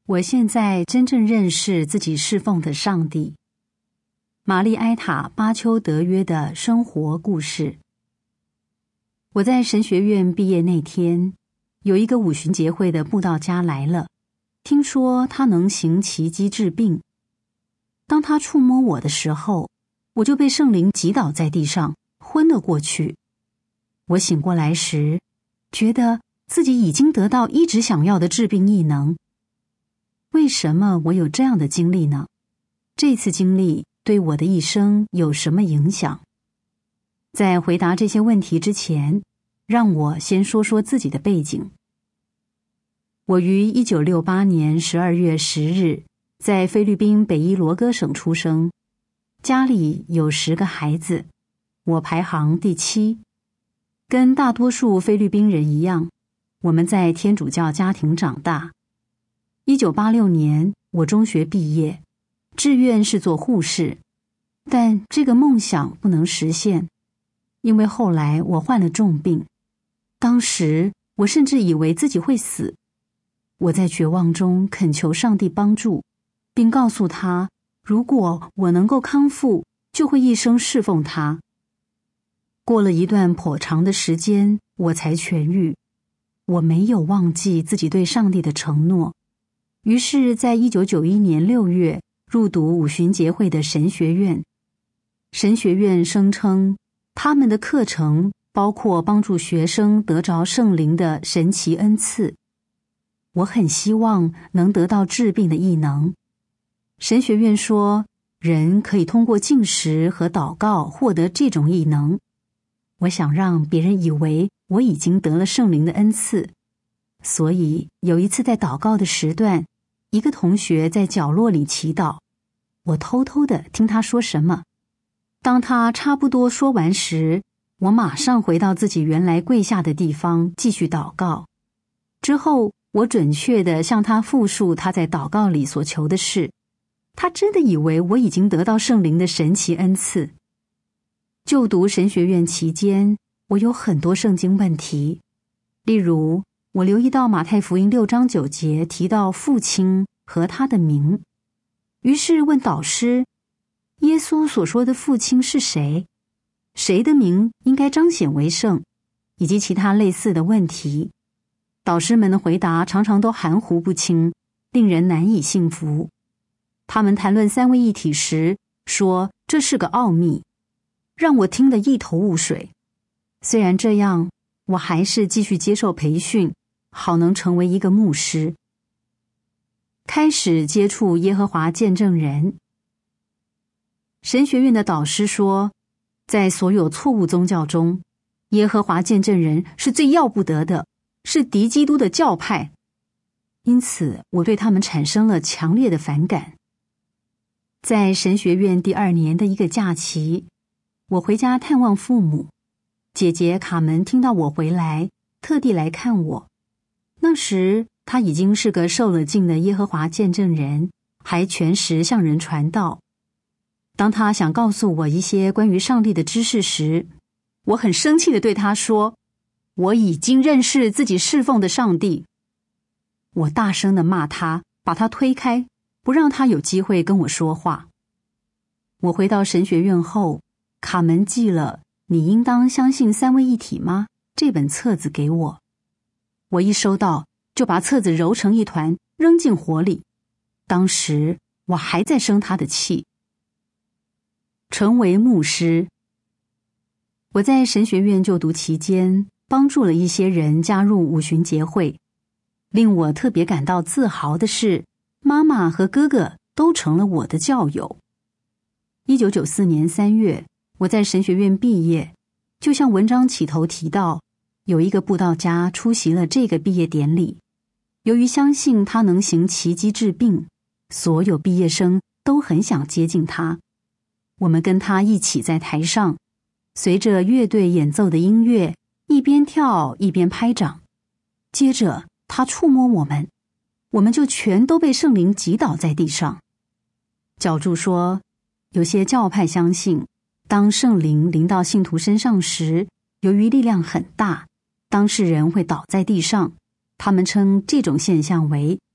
我现在真正认识自己侍奉的上帝。玛丽埃塔·巴丘德约的生活故事。我在神学院毕业那天，有一个五旬节会的布道家来了，听说他能行奇迹治病。当他触摸我的时候，我就被圣灵击倒在地上，昏了过去。我醒过来时，觉得自己已经得到一直想要的治病异能。为什么我有这样的经历呢？这次经历对我的一生有什么影响？在回答这些问题之前，让我先说说自己的背景。我于1968年12月10日在菲律宾北伊罗戈省出生，家里有10个孩子，我排行第7。跟大多数菲律宾人一样，我们在天主教家庭长大。1986年，我中学毕业，志愿是做护士，但这个梦想不能实现，因为后来我患了重病。当时我甚至以为自己会死。我在绝望中恳求上帝帮助，并告诉他，如果我能够康复，就会一生侍奉他。过了一段颇长的时间，我才痊愈。我没有忘记自己对上帝的承诺。于是在1991年6月入读五旬节会的神学院。神学院声称他们的课程包括帮助学生得着圣灵的神奇恩赐。我很希望能得到治病的异能。神学院说，人可以通过禁食和祷告获得这种异能。我想让别人以为我已经得了圣灵的恩赐。所以有一次在祷告的时段，一个同学在角落里祈祷，我偷偷地听他说什么。当他差不多说完时，我马上回到自己原来跪下的地方继续祷告。之后我准确地向他复述他在祷告里所求的事。他真的以为我已经得到圣灵的神奇恩赐。就读神学院期间，我有很多圣经问题。例如，我留意到马太福音6章9节提到父亲和他的名，于是问导师，耶稣所说的父亲是谁？谁的名应该彰显为圣？以及其他类似的问题。导师们的回答常常都含糊不清，令人难以信服。他们谈论三位一体时，说这是个奥秘，让我听得一头雾水。虽然这样，我还是继续接受培训，好能成为一个牧师。开始接触耶和华见证人。神学院的导师说，在所有错误宗教中，耶和华见证人是最要不得的，是敌基督的教派。因此，我对他们产生了强烈的反感。在神学院第2年的一个假期，我回家探望父母。姐姐卡门听到我回来，特地来看我。那时她已经是个受了浸的耶和华见证人，还全时向人传道。当她想告诉我一些关于上帝的知识时，我很生气地对她说，我已经认识自己侍奉的上帝。我大声地骂她，把她推开，不让她有机会跟我说话。我回到神学院后，卡门寄了你应当相信三位一体吗？这本册子给我。我一收到，就把册子揉成一团，扔进火里。当时我还在生他的气。成为牧师。我在神学院就读期间，帮助了一些人加入五旬节会。令我特别感到自豪的是，妈妈和哥哥都成了我的教友。1994年3月，我在神学院毕业，就像文章起头提到，有一个布道家出席了这个毕业典礼。由于相信他能行奇迹治病，所有毕业生都很想接近他。我们跟他一起在台上，随着乐队演奏的音乐，一边跳一边拍掌。接着他触摸我们，我们就全都被圣灵击倒在地上。角注说，有些教派相信，当圣灵临到信徒身上时，由于力量很大，当事人会倒在地上。他们称这种现象为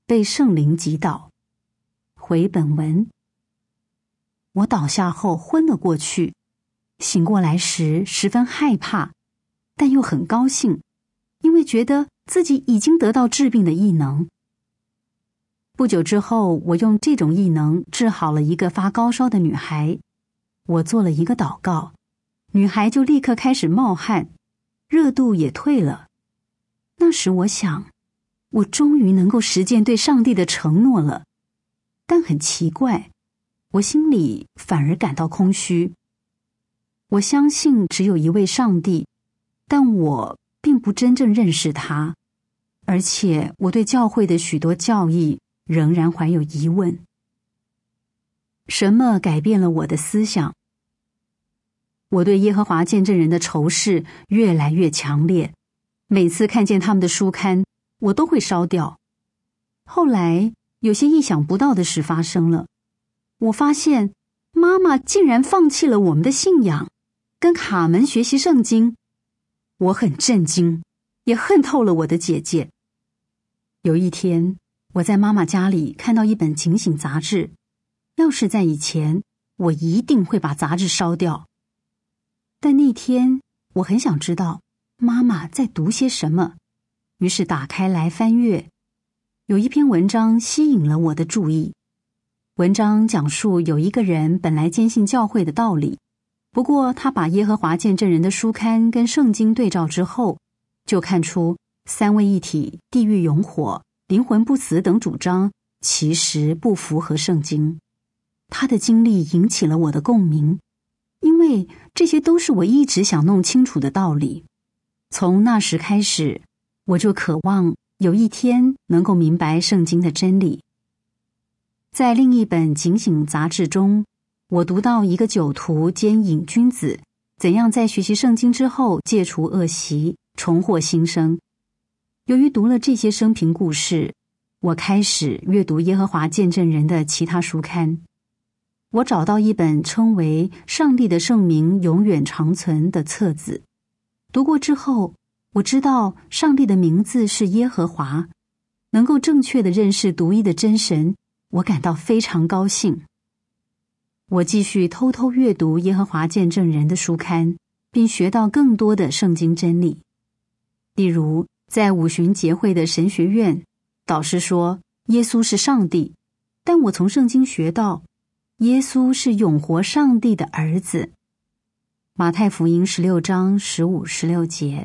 被圣灵击倒。回本文。我倒下后昏了过去，醒过来时十分害怕，但又很高兴，因为觉得自己已经得到治病的异能。不久之后，我用这种异能治好了一个发高烧的女孩。我做了一个祷告，女孩就立刻开始冒汗，热度也退了。那时我想，我终于能够实践对上帝的承诺了。但很奇怪，我心里反而感到空虚。我相信只有一位上帝，但我并不真正认识他，而且我对教会的许多教义仍然怀有疑问。什么改变了我的思想？我对耶和华见证人的仇视越来越强烈，每次看见他们的书刊，我都会烧掉。后来有些意想不到的事发生了，我发现妈妈竟然放弃了我们的信仰，跟卡门学习圣经。我很震惊，也恨透了我的姐姐。有一天，我在妈妈家里看到一本警醒杂志，要是在以前，我一定会把杂志烧掉。但那天，我很想知道妈妈在读些什么，于是打开来翻阅。有一篇文章吸引了我的注意。文章讲述有一个人本来坚信教会的道理，不过他把耶和华见证人的书刊跟圣经对照之后，就看出三位一体、地狱永火、灵魂不死等主张其实不符合圣经。他的经历引起了我的共鸣，因为这些都是我一直想弄清楚的道理。从那时开始，我就渴望有一天能够明白圣经的真理。在另一本警醒杂志中，我读到一个酒徒兼瘾君子怎样在学习圣经之后戒除恶习，重获新生。由于读了这些生平故事，我开始阅读耶和华见证人的其他书刊。我找到一本称为《上帝的圣名永远长存》的册子，读过之后，我知道上帝的名字是耶和华，能够正确地认识独一的真神，我感到非常高兴。我继续偷偷阅读耶和华见证人的书刊，并学到更多的圣经真理。例如，在五旬节会的神学院，导师说耶稣是上帝，但我从圣经学到耶稣是永活上帝的儿子。马太福音16章15、16节。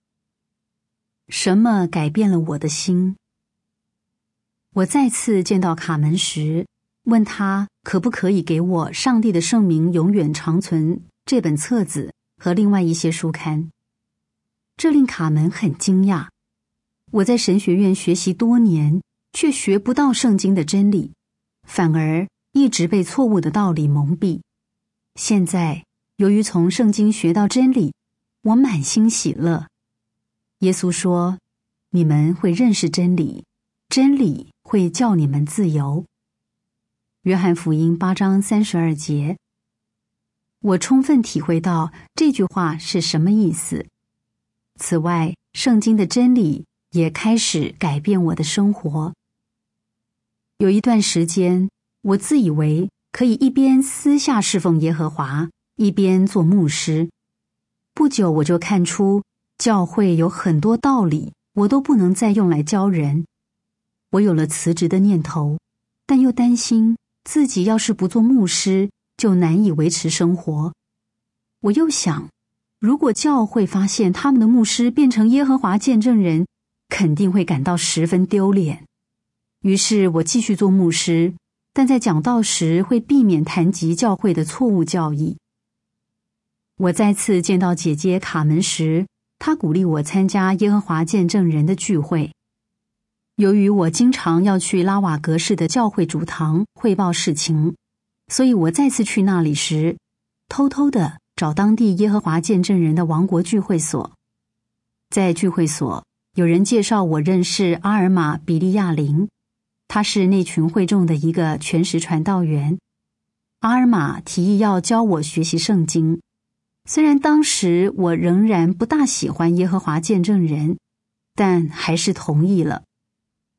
什么改变了我的心？我再次见到卡门时，问他可不可以给我《上帝的圣名永远长存》这本册子和另外一些书刊。这令卡门很惊讶。我在神学院学习多年，却学不到圣经的真理，反而一直被错误的道理蒙蔽。现在，由于从圣经学到真理，我满心喜乐。耶稣说，你们会认识真理，真理会叫你们自由。约翰福音8章32节。我充分体会到这句话是什么意思。此外，圣经的真理也开始改变我的生活。有一段时间，我自以为可以一边私下侍奉耶和华，一边做牧师。不久我就看出教会有很多道理，我都不能再用来教人。我有了辞职的念头，但又担心自己要是不做牧师，就难以维持生活。我又想，如果教会发现他们的牧师变成耶和华见证人，肯定会感到十分丢脸。于是我继续做牧师，但在讲道时会避免谈及教会的错误教义。我再次见到姐姐卡门时，她鼓励我参加耶和华见证人的聚会。由于我经常要去拉瓦格市的教会主堂汇报事情，所以我再次去那里时，偷偷地找当地耶和华见证人的王国聚会所。在聚会所，有人介绍我认识阿尔玛·比利亚林，他是那群会众的一个全时传道员。阿尔玛提议要教我学习圣经。虽然当时我仍然不大喜欢耶和华见证人，但还是同意了。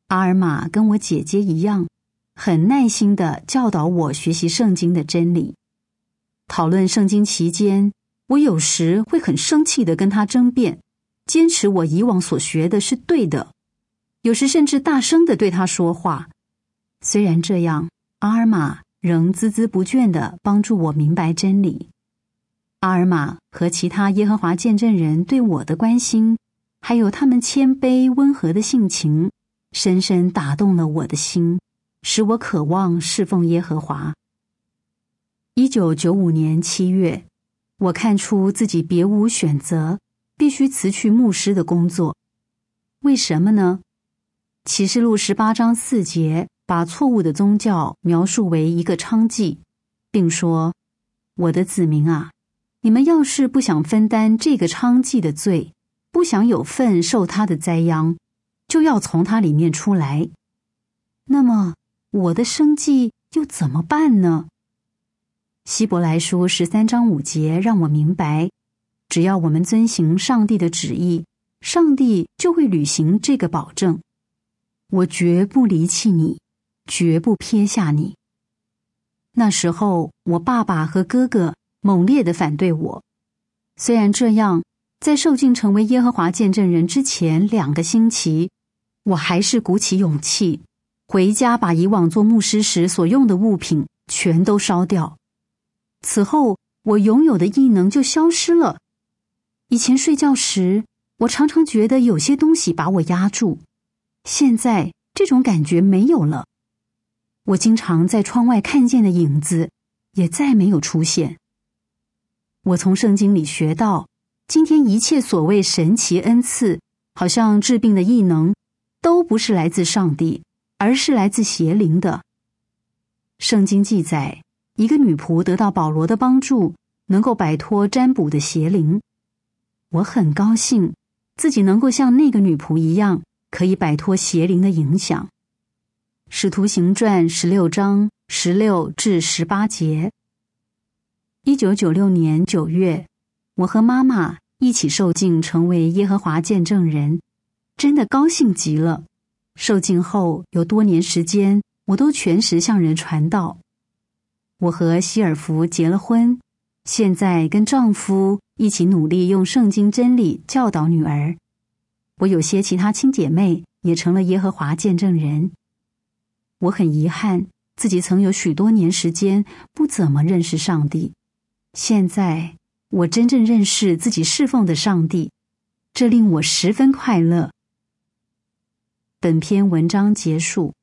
阿尔玛跟我姐姐一样，很耐心地教导我学习圣经的真理。讨论圣经期间，我有时会很生气地跟她争辩，坚持我以往所学的是对的，有时甚至大声地对她说话。虽然这样，阿尔玛仍孜孜不倦地帮助我明白真理。阿尔玛和其他耶和华见证人对我的关心，还有他们谦卑温和的性情，深深打动了我的心，使我渴望侍奉耶和华。1995年7月，我看出自己别无选择，必须辞去牧师的工作。为什么呢？启示录18章4节把错误的宗教描述为一个娼妓，并说：我的子民啊，你们要是不想分担这个娼妓的罪，不想有份受他的灾殃，就要从他里面出来。那么我的生计又怎么办呢？希伯来书13章5节让我明白，只要我们遵行上帝的旨意，上帝就会履行这个保证。我绝不离弃你，绝不撇下你。那时候我爸爸和哥哥猛烈地反对我。虽然这样，在受浸成为耶和华见证人之前2个星期，我还是鼓起勇气，回家把以往做牧师时所用的物品全都烧掉。此后，我拥有的异能就消失了。以前睡觉时，我常常觉得有些东西把我压住，现在这种感觉没有了。我经常在窗外看见的影子也再没有出现。我从圣经里学到，今天一切所谓神奇恩赐，好像治病的异能，都不是来自上帝，而是来自邪灵的。圣经记载，一个女仆得到保罗的帮助，能够摆脱占卜的邪灵。我很高兴自己能够像那个女仆一样，可以摆脱邪灵的影响。使徒行传16章16至18节。1996年9月，我和妈妈一起受浸成为耶和华见证人，真的高兴极了。受浸后有多年时间，我都全时向人传道。我和希尔弗结了婚，现在跟丈夫一起努力用圣经真理教导女儿。我有些其他亲姐妹也成了耶和华见证人。我很遗憾，自己曾有许多年时间不怎么认识上帝。现在我真正认识自己侍奉的上帝，这令我十分快乐。本篇文章结束。